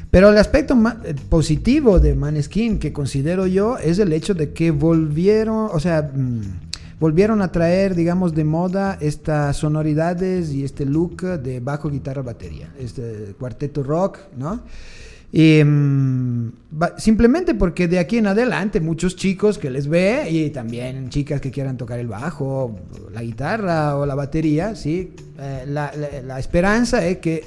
Pero el aspecto ma- positivo de Maneskin, que considero yo, es el hecho de que volvieron, o sea, mmm, volvieron a traer, digamos, de moda estas sonoridades y este look de bajo, guitarra, batería, este cuarteto rock, ¿no? Y, um, ba- simplemente porque de aquí en adelante muchos chicos que les ve y también chicas que quieran tocar el bajo, la guitarra o la batería, ¿sí? Eh, la, la, la esperanza es que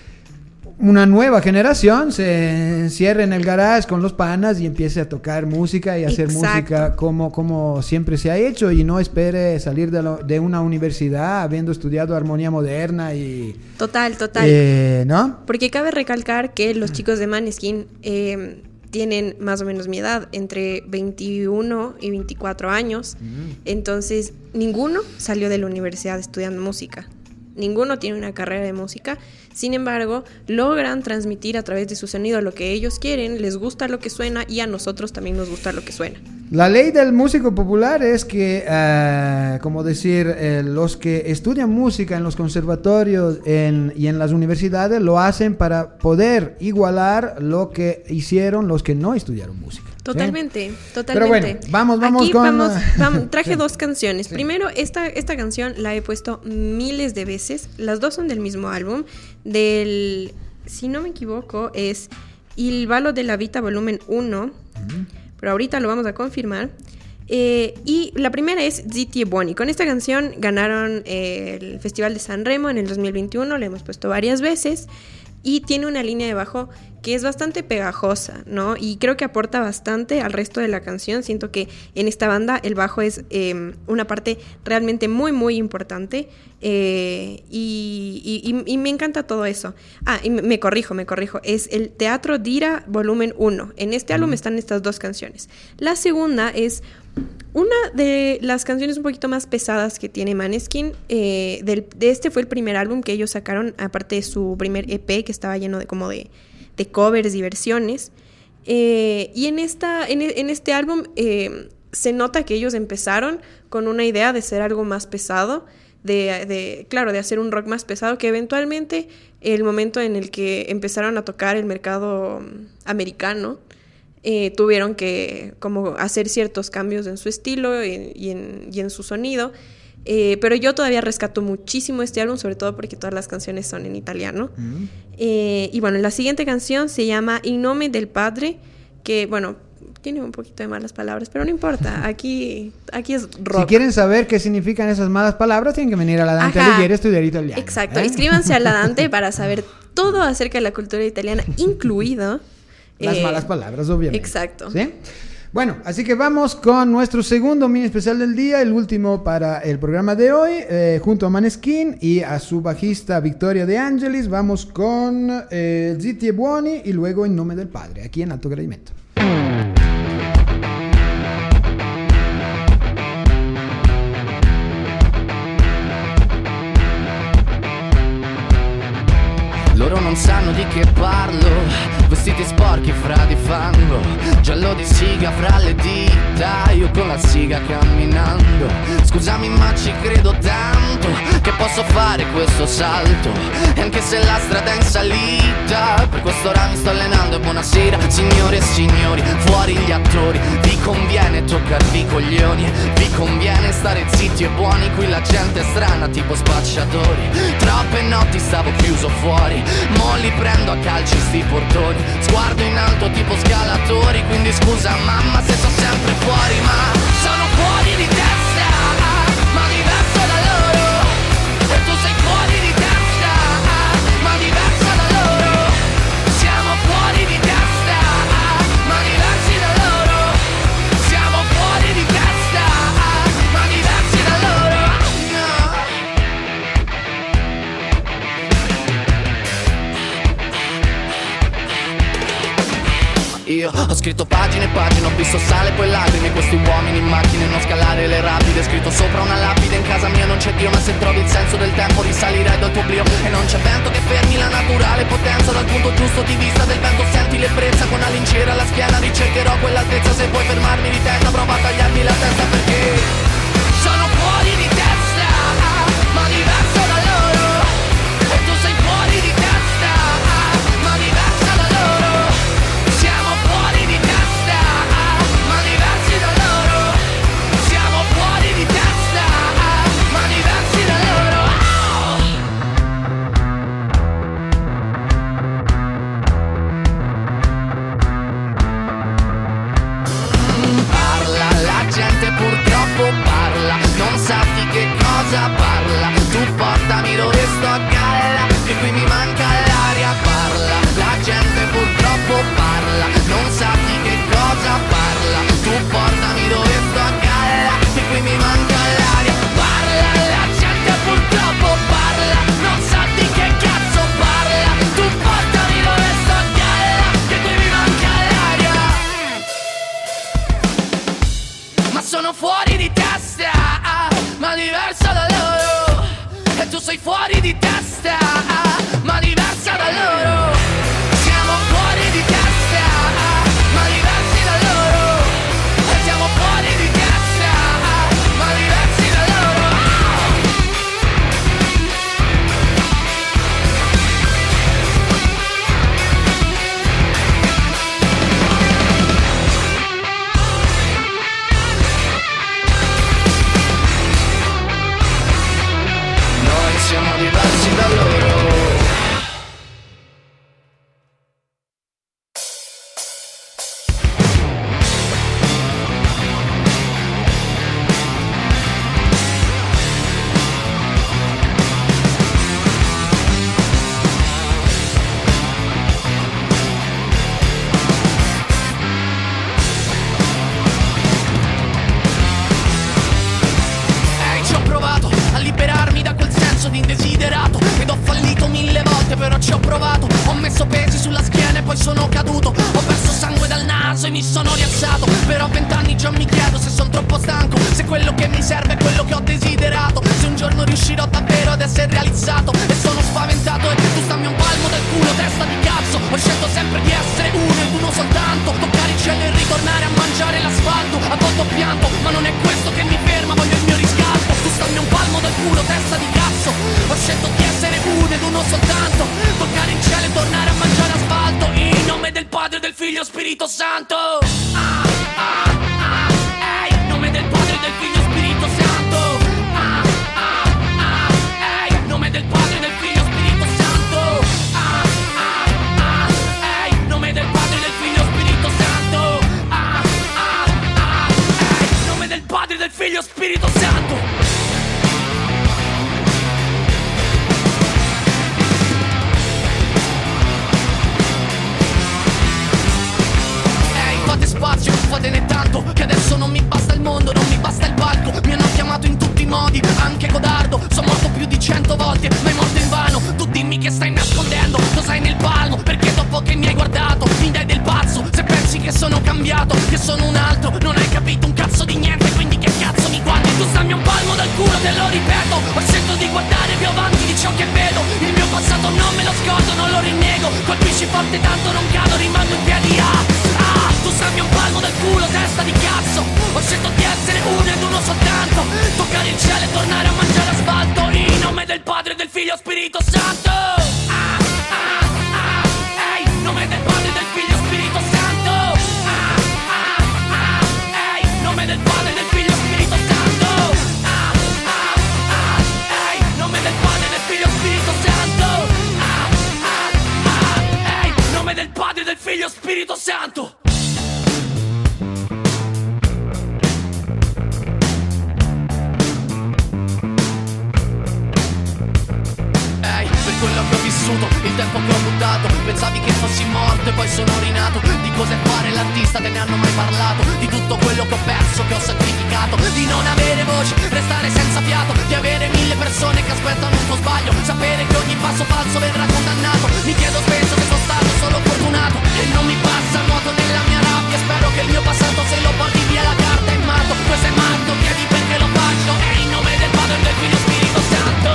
una nueva generación se encierre en el garage con los panas y empiece a tocar música y hacer Exacto. música como, como siempre se ha hecho y no espere salir de, lo, de una universidad habiendo estudiado armonía moderna y... Total, total. Eh, ¿no? Porque cabe recalcar que los chicos de Maneskin eh, tienen más o menos mi edad, entre veintiuno y veinticuatro años. Mm. Entonces, ninguno salió de la universidad estudiando música. Ninguno tiene una carrera de música. Sin embargo, logran transmitir a través de su sonido lo que ellos quieren, les gusta lo que suena y a nosotros también nos gusta lo que suena. La ley del músico popular es que, uh, como decir, eh, los que estudian música en los conservatorios en, y en las universidades lo hacen para poder igualar lo que hicieron los que no estudiaron música. Totalmente, ¿sí? totalmente. Pero bueno, vamos, vamos Aquí con... Vamos, vamos, traje sí. dos canciones. Sí. Primero, esta, esta canción la he puesto miles de veces. Las dos son del mismo álbum. Del, si no me equivoco, es Il Ballo della Vita volumen uno. Uh-huh. Pero ahorita lo vamos a confirmar. Eh, y la primera es Zitti e Buoni. Con esta canción ganaron eh, el Festival de San Remo en el dos mil veintiuno. La hemos puesto varias veces. Y tiene una línea de bajo que es bastante pegajosa, ¿no? Y creo que aporta bastante al resto de la canción. Siento que en esta banda el bajo es eh, una parte realmente muy, muy importante. Eh, y, y, y me encanta todo eso. Ah, y me corrijo, me corrijo. Es el Teatro d'Ira volumen uno. En este álbum están estas dos canciones. La segunda es una de las canciones un poquito más pesadas que tiene Maneskin. Eh, del, de este fue el primer álbum que ellos sacaron, aparte de su primer E P, que estaba lleno de como de, de covers y versiones. Eh, y en, esta, en, en este álbum eh, se nota que ellos empezaron con una idea de ser algo más pesado, de, de, claro, de hacer un rock más pesado, que eventualmente el momento en el que empezaron a tocar el mercado americano, Eh, tuvieron que como hacer ciertos cambios en su estilo y, y, en, y en su sonido, eh, pero yo todavía rescato muchísimo este álbum, sobre todo porque todas las canciones son en italiano. Mm. eh, y bueno, la siguiente canción se llama In nome del padre, que bueno, tiene un poquito de malas palabras, pero no importa, aquí, aquí es rock. Si quieren saber qué significan esas malas palabras, tienen que venir a la Dante Alighieri a estudiar italiano. Exacto, ¿eh? inscríbanse a la Dante para saber todo acerca de la cultura italiana, incluido las eh, malas palabras, obviamente. Exacto. ¿Sí? Bueno, así que vamos con nuestro segundo mini especial del día, el último para el programa de hoy, eh, junto a Maneskin y a su bajista Victoria De Angelis. Vamos con eh, Zitti e Buoni y luego In nome del padre, aquí en Alto Gradimento. Loro non sanno di che parlo, vestiti sporchi fra di fango, giallo di siga fra le dita, io con la siga camminando. Scusami ma ci credo tanto, che posso fare questo salto, e anche se la strada è in salita, per quest'ora mi sto allenando e buonasera signore e signori, fuori gli attori, vi conviene toccarvi i coglioni, vi conviene stare zitti e buoni, qui la gente è strana tipo spacciatori, troppe notti stavo chiuso fuori, mo li prendo a calci sti portoni, sguardo in alto tipo scalatori, quindi scusa mamma se sto sempre fuori, ma sono fuori di testa, ma diverso da loro, e tu sei fuori di testa, ma diverso da loro, siamo fuori di testa, ma diversi da loro, siamo fuori di testa, ma diversi da loro, no. Io ho scritto pagine e pagine, ho visto sale poi lacrime, questi uomini in macchine, non scalare le rapide, scritto sopra una lapide, in casa mia non c'è Dio, ma se trovi il senso del tempo risalirai dal tuo oblio, e non c'è vento che fermi la naturale potenza, dal punto giusto di vista del vento senti l'ebbrezza, con la lincera alla schiena ricercherò quell'altezza, se vuoi fermarmi di testa prova a tagliarmi la testa, perché sono fuori di testa, ma diverso da loro, e tu sei fuori di testa, ma diversa da loro, sono fuori di testa, ma diversa da loro. E tu sei fuori di testa, ma diversa da loro. Siamo fuori di testa, ma diversi da loro. E siamo fuori di testa, ma diversi da loro. Noi siamo diversi da loro. Ehi, ci ho provato a liberarmi da quel senso di indesiderato ed ho fallito mille volte, però ci ho provato. Ho messo pesi sulla schiena e poi sono caduto. Ho perso sangue dal naso e mi sono rialzato. Però a vent'anni già mi chiedo se sono troppo stanco, se quello che mi serve è quello che ho desiderato, se un giorno riuscirò davvero ad essere realizzato. E sono spaventato e tu stammi un palmo del culo, testa di cazzo. Ho scelto sempre di essere uno ed uno soltanto, toccare il cielo e ritornare a mangiare l'asfalto. A volte ho pianto, ma non è questo che mi ferma, voglio il mio riscatto. Tu stammi un palmo del culo, testa di cazzo. Ho scelto di essere uno ed uno soltanto, toccare il cielo e tornare a mangiare asfalto. In nome del Padre, del Figlio e Spirito Santo. Ah, ah, ah, ehi, in nome del Padre, del Figlio e Spirito Santo. Ah, ah, ah, ehi, in nome del Padre, del Figlio e Spirito Santo. Ah, ah, ah, ehi, in nome del Padre, del Figlio e Spirito Santo. Ah, ah, ah, ehi, in nome del Padre, del Figlio e Spirito Santo. Fate spazio, fatene tanto, che adesso non mi basta il mondo, non mi basta il palco. Mi hanno chiamato in tutti i modi, anche codardo. Sono morto più di cento volte, ma è morto in vano. Tu dimmi che stai nascondendo, cosa hai nel palmo, perché dopo che mi hai guardato mi dai del pazzo. Se pensi che sono cambiato, che sono un altro, non hai capito un cazzo di niente, quindi che cazzo mi guardi? Tu stammi un palmo dal culo, te lo ripeto. Ho scelto di guardare più avanti di ciò che vedo. Il mio passato non me lo scordo, non lo rinnego. Colpisci forte tanto non cado, rimango in piedi. Ah, ah, tu stammi un palmo dal culo, testa di cazzo. Ho scelto di essere uno ed uno soltanto, toccare il cielo e tornare a mangiare asfalto. In nome del Padre, del Figlio e Spirito Santo. Ah, ah, ah, ehi, in nome del Padre, del Figlio e Spirito Santo. Ah, ah, ah, ehi, in nome del Padre, del Figlio e Spirito Santo. Ah, ah, ah, ehi, in nome del Padre, del Figlio e Spirito Santo. Ah, ah, ah, ehi, in nome del Padre, del Figlio e Spirito Santo. Quello che ho vissuto, il tempo che ho buttato. Pensavi che fossi morto e poi sono rinato. Di cos'è fare l'artista, te ne hanno mai parlato? Di tutto quello che ho perso, che ho sacrificato. Di non avere voce, restare senza fiato. Di avere mille persone che aspettano un tuo sbaglio. Sapere che ogni passo falso verrà condannato. Mi chiedo spesso se sono stato solo fortunato. E non mi passa il nuoto nella mia rabbia. Spero che il mio passato se lo porti via la carta in matto. Questo è matto, chiedi perché lo faccio. E in nome del Padre, del Figlio e Spirito Santo.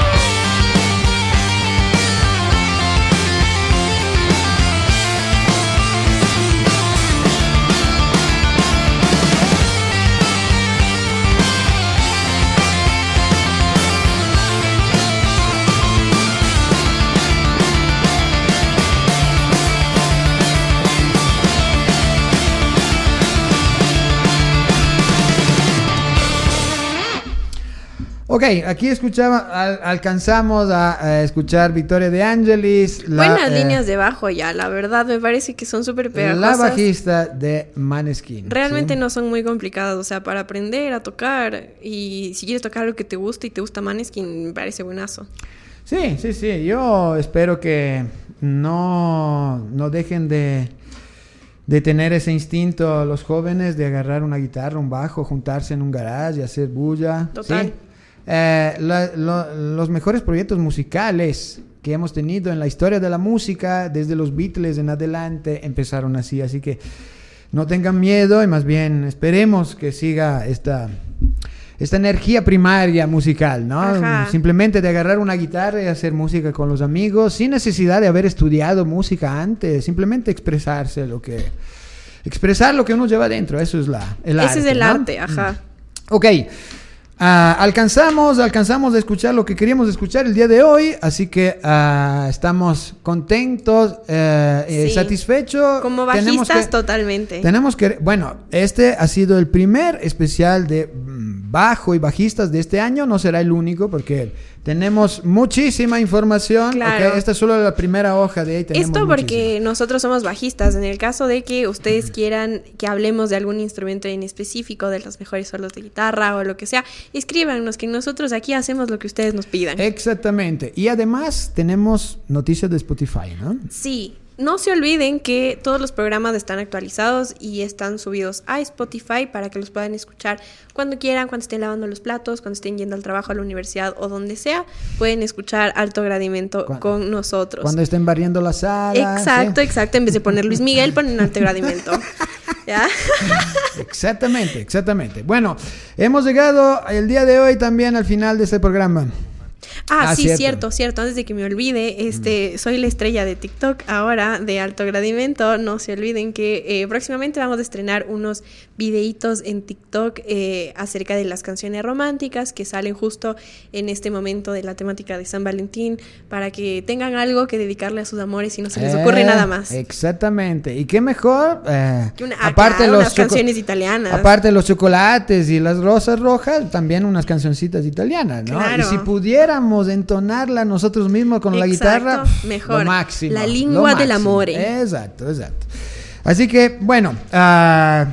Ok, aquí escuchaba, al, alcanzamos a, a escuchar Victoria de Angelis. La, Buenas eh, líneas de bajo ya, la verdad me parece que son súper pegajosas. La bajista de Maneskin. Realmente ¿sí? no son muy complicadas, o sea, para aprender a tocar. Y si quieres tocar lo que te gusta y te gusta Maneskin, me parece buenazo. Sí, sí, sí. Yo espero que no, no dejen de, de tener ese instinto los jóvenes de agarrar una guitarra, un bajo, juntarse en un garage y hacer bulla. Total. ¿sí? Eh, la, lo, los mejores proyectos musicales que hemos tenido en la historia de la música, desde los Beatles en adelante, empezaron así. Así que no tengan miedo y más bien esperemos que siga esta, esta energía primaria musical, ¿no? Ajá. Simplemente de agarrar una guitarra y hacer música con los amigos sin necesidad de haber estudiado música antes, simplemente expresarse lo que expresar lo que uno lleva dentro, eso es la el Ese arte, es el ¿no? arte, ajá. Ok. Uh, alcanzamos, alcanzamos a escuchar lo que queríamos escuchar el día de hoy, así que uh, estamos contentos, uh, eh, Sí. satisfechos. Como Tenemos bajistas, que- totalmente. Tenemos que, bueno, este ha sido el primer especial de mm, bajo y bajistas de este año, no será el único porque tenemos muchísima información. Claro. Ok, esta es solo la primera hoja de ahí. Tenemos Esto porque muchísima. nosotros somos bajistas. En el caso de que ustedes quieran que hablemos de algún instrumento en específico, de los mejores solos de guitarra o lo que sea, escríbanos, que nosotros aquí hacemos lo que ustedes nos pidan. Exactamente. Y además tenemos noticias de Spotify, ¿no? Sí, no se olviden que todos los programas están actualizados y están subidos a Spotify para que los puedan escuchar cuando quieran, cuando estén lavando los platos, cuando estén yendo al trabajo, a la universidad o donde sea. Pueden escuchar Alto Gradimento Cuando- con nosotros. Cuando estén barriendo la sala. Exacto, ¿sí? exacto. En vez de poner Luis Miguel, ponen Alto Gradimento. ¿Ya? Exactamente, exactamente. Bueno, hemos llegado el día de hoy también al final de este programa. Ah, Ah, sí, cierto. cierto, cierto. Antes de que me olvide, este, soy la estrella de TikTok ahora de Alto Gradimento. No se olviden que eh, próximamente vamos a estrenar unos videitos en TikTok eh, acerca de las canciones románticas que salen justo en este momento de la temática de San Valentín, para que tengan algo que dedicarle a sus amores y no se les ocurre Eh, nada más. Exactamente. ¿Y qué mejor? Eh, Que una- aparte claro, los unas choco- canciones italianas. Aparte de los chocolates y las rosas rojas, también unas cancioncitas italianas, ¿no? Claro. Y si pudiéramos entonarla nosotros mismos con la Exacto, guitarra, pf, mejor. lo máximo. La lo lingua del máximo. amore. Exacto, exacto. Así que, bueno, ah,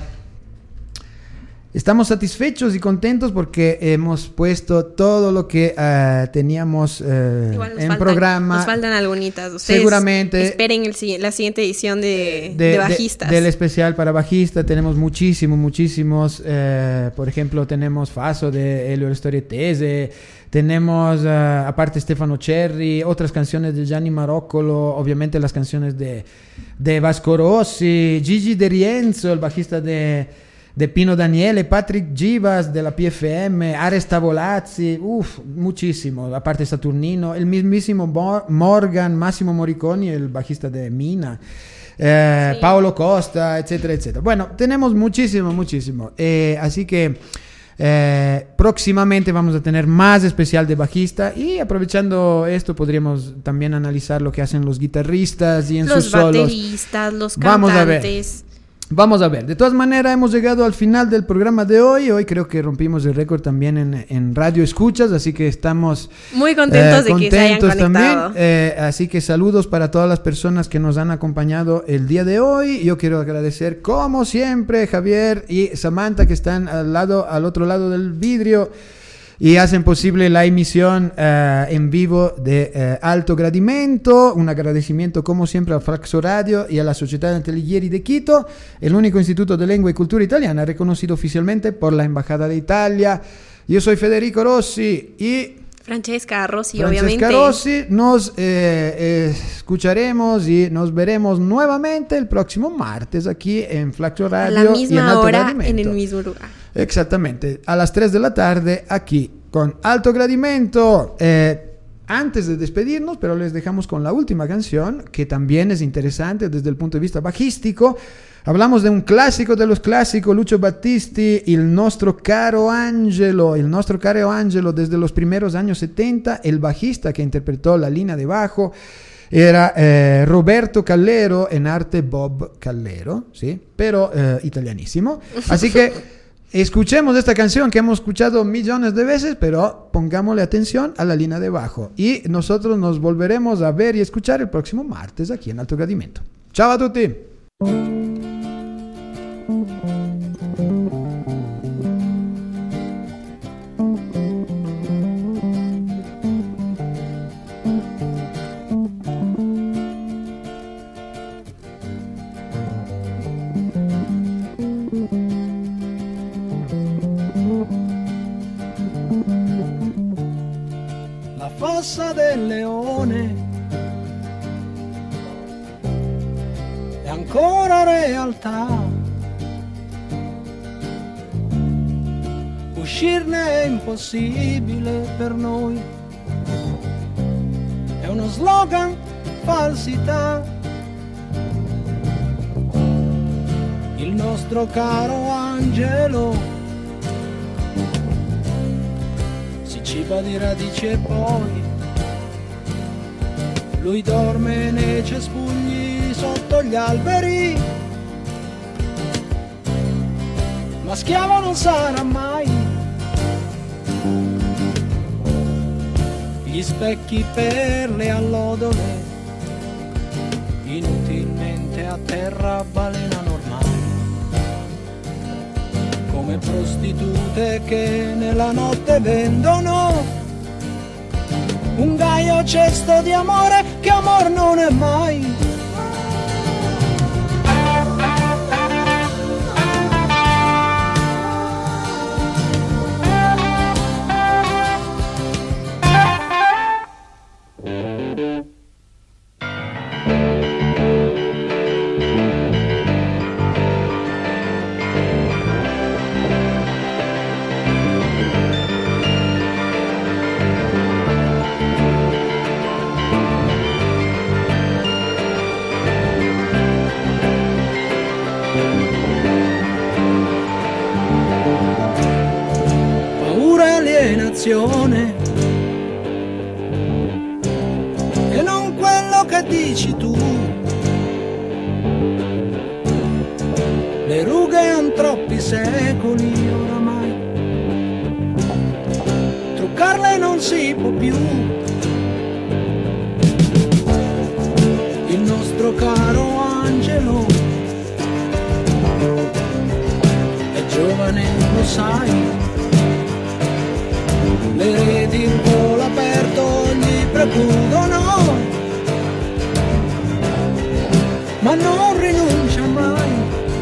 estamos satisfechos y contentos porque hemos puesto todo lo que ah, teníamos eh, Igual nos en faltan, programa. Nos faltan algunitas. Ustedes Seguramente. esperen el, si- la siguiente edición de, de- de de- bajistas. del especial para bajista tenemos muchísimos, muchísimos. eh, por ejemplo, tenemos Faso de Elio Storietese, tenemos, eh, aparte, Stefano Cerri, otras canciones de Gianni Maroccolo, obviamente las canciones de, de Vasco Rossi, Gigi De Rienzo, el bajista de, de Pino Daniele, Patrick Givas de la P F M, Ares Tavolazzi, uff, muchísimo, aparte Saturnino, el mismísimo Mo- Morgan, Massimo Moriconi, el bajista de Mina. Eh, Sí. Paolo Costa, etcétera, etcétera. Bueno, tenemos muchísimo, muchísimo. Eh, así que eh, próximamente vamos a tener más especial de bajista y aprovechando esto podríamos también analizar lo que hacen los guitarristas y en los sus solos. bateristas, los Vamos a ver. cantantes. Vamos a ver, de todas maneras hemos llegado al final del programa de hoy. Hoy creo que rompimos el récord también en, en Radio Escuchas, así que estamos Muy contentos eh, de que se hayan contentos conectado. también. Eh, así que saludos para todas las personas que nos han acompañado el día de hoy. Yo quiero agradecer, como siempre, Javier y Samantha, que están al lado, al otro lado del vidrio y hacen posible la emisión eh, en vivo de eh, Alto Gradimento. Un agradecimiento, como siempre, al Flaxo Radio y a la Sociedad Antellighieri de Quito, el único instituto de lengua y cultura italiana reconocido oficialmente por la Embajada de Italia. Yo soy Federico Rossi y Francesca Rossi, Francesca obviamente. Rossi. Nos eh, eh, escucharemos y nos veremos nuevamente el próximo martes aquí en Flaxo A Radio la y en misma Alto hora, Gradimento. en el mismo lugar. Exactamente, a las tres de la tarde aquí con Alto Gradimento. Eh, antes de despedirnos, pero les dejamos con la última canción, que también es interesante desde el punto de vista bajístico. Hablamos de un clásico de los clásicos, Lucio Battisti, Il nostro caro Angelo, il nostro caro Angelo, desde los primeros años setenta, el bajista que interpretó la línea de bajo era eh, Roberto Callero, en arte Bob Callero, ¿sí? Pero eh, italianísimo. Así que escuchemos esta canción que hemos escuchado millones de veces, pero pongámosle atención a la línea de bajo. Y nosotros nos volveremos a ver y escuchar el próximo martes aquí en Alto Gradimento. Ciao a tutti! La fossa del leone è ancora realtà. uscirne è impossibile per noi. È uno slogan, falsità. Il nostro caro angelo si ciba di radici e poi lui dorme nei cespugli sotto gli alberi, ma schiavo non sarà mai. Gli specchi per le allodole, inutilmente a terra balenano ormai, come prostitute che nella notte vendono un gaio cesto di amore che amor non è mai. E non quello che dici tu. Le rughe han troppi secoli oramai, truccarle non si può più. Il nostro caro angelo è giovane, lo sai. Le reti in volo aperto gli precludono, ma non rinuncia mai.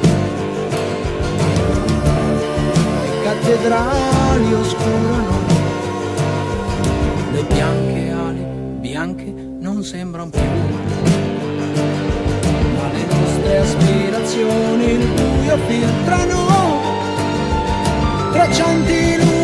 Le cattedrali oscurano, le bianche ali bianche non sembrano più, ma le nostre aspirazioni il buio filtrano, traccianti luci